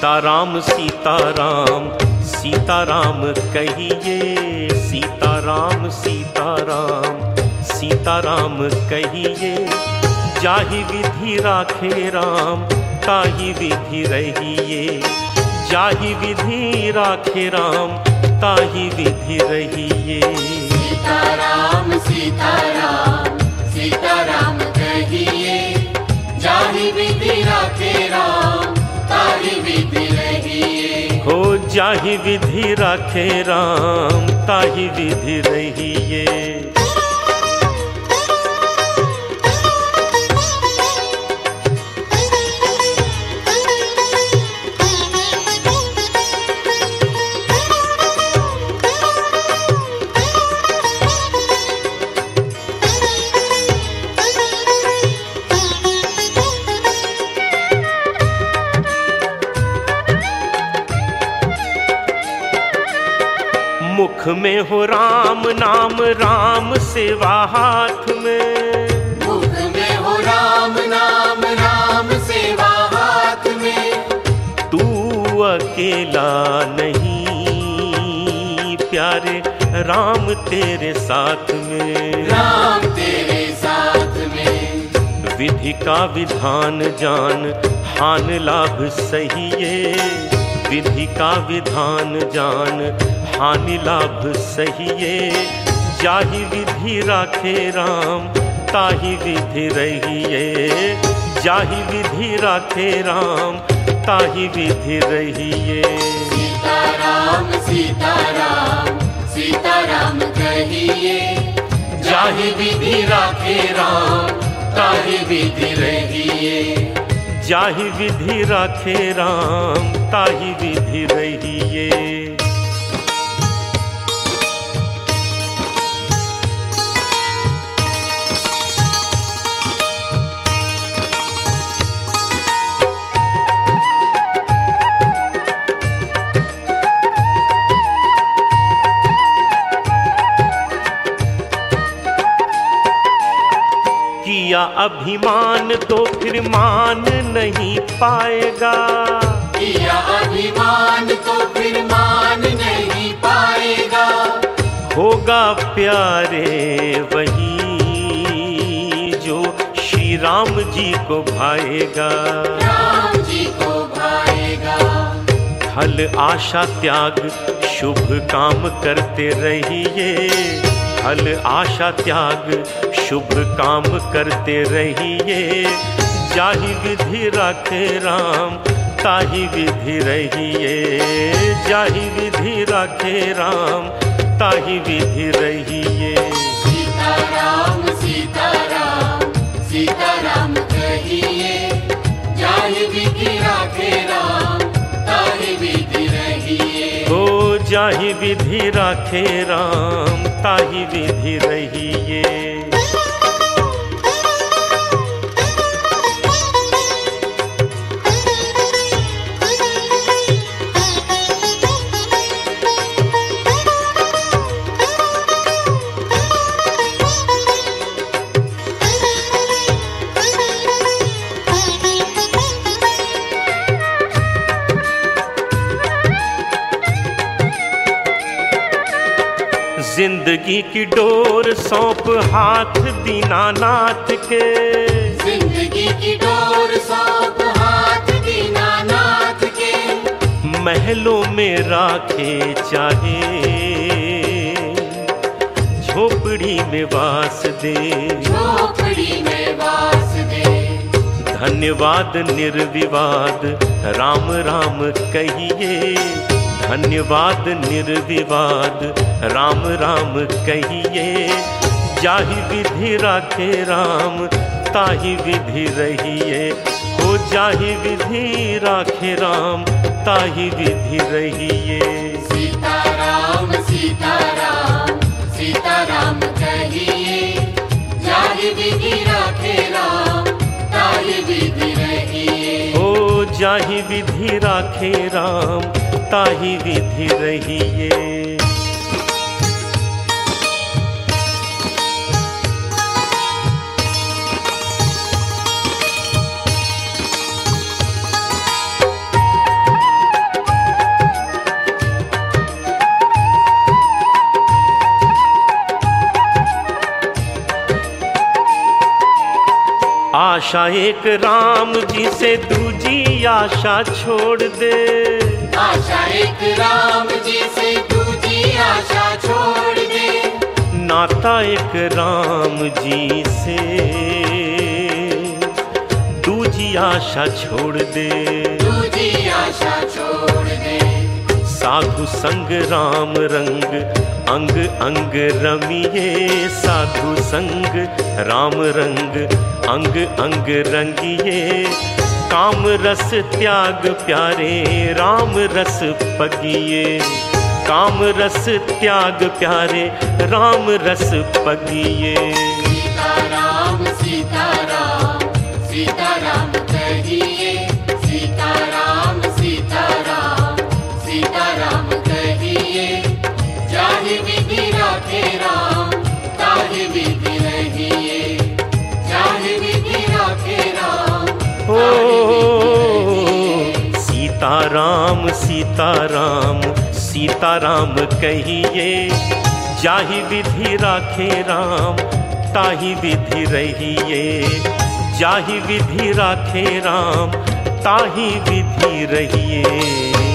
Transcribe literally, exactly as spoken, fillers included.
सीताराम सीताराम सीताराम कहिए, सीताराम सीताराम सीताराम कहिए। जाहि विधि राखे राम ताहि विधि रहिए, जाहि विधि राखे राम ताहि विधि रहिए। सीताराम सीताराम सीताराम कहिए, जाहि विधि राखे राम ताहि विधि रहिए। हो जाहि विधि राखे राम ताहि विधि रहिए। मुख में हो राम नाम, राम सेवा हाथ में। मुख में हो राम नाम, राम सेवा हाथ में। तू अकेला नहीं प्यारे, राम तेरे साथ में, राम तेरे साथ में। विधि का विधान जान, हान लाभ सहिए। विधि का विधान जान, हानि लाभ सहिए। जाहि विधि राखे राम ताहि विधि रहिए, जाहि विधि राखे राम ताहि विधि रहिए। सीताराम सीताराम सीताराम कहिए, जाहि विधि राखे राम ताहि विधि रहिए। जाहि विधि राखे राम ताहि विधि रहिए। किया अभिमान तो फिर मान नहीं पाएगा, किया अभिमान तो फिर मान नहीं पाएगा। होगा प्यारे वही जो श्री राम जी को भाएगा, राम जी को भाएगा। फल आशा त्याग शुभ काम करते रहिए, फल आशा त्याग शुभ काम करते रहिए। जाहि विधि राखे राम ताहि विधि रहिए, जाहि विधि राखे राम ताहि विधि रहिए। सीताराम सीताराम सीताराम कहिए, जाहि विधि राखे राम ताहि विधि रहिए। हो जाहि विधि राखे राम ताहि विधि रहिए। जिंदगी की डोर सौंप हाथ दीनानाथ के, जिंदगी की डोर सौंप हाथ दीनानाथ के। महलों में राखे चाहे झोपड़ी में वास दे, झोपड़ी में वास दे। धन्यवाद निर्विवाद राम राम कहिए, धन्यवाद निर्विवाद राम राम कहिए। जाहि विधि राखे राम ताहि विधि रहिए, हो जाहि विधि राखे राम ताहि विधि रहिए। सीताराम सीताराम सीताराम कहिए, जाहि विधि राखे राम ताहि विधि रहिए। हो जाहि विधि राखे राम ताहि विधि रहिए। आशा एक राम जी से दूजी आशा छोड़ दे। आशा एक राम जी से दूजी आशा छोड़ दे। नाता एक राम जी से दूजी आशा छोड़ दे। दूजी आशा छोड़ दे। साधु संग राम रंग अंग अंग रमिए। साधु संग राम रंग अंग अंग रंगिए। काम रस त्याग प्यारे राम रस पगिए। काम रस त्याग प्यारे राम रस पगिए। सीताराम सीताराम सीताराम कहिए। सीताराम सीताराम सीताराम कहिए। जाहि विधि राखे राम ताहि विधि रहिए। जाहि विधि राखे राम ताहि विधि रहिए। सीताराम सीताराम सीताराम कहिए। जाहि विधि राखे राम ताहि विधि रहिए। जाहि विधि राखे राम ताहि विधि रहिए।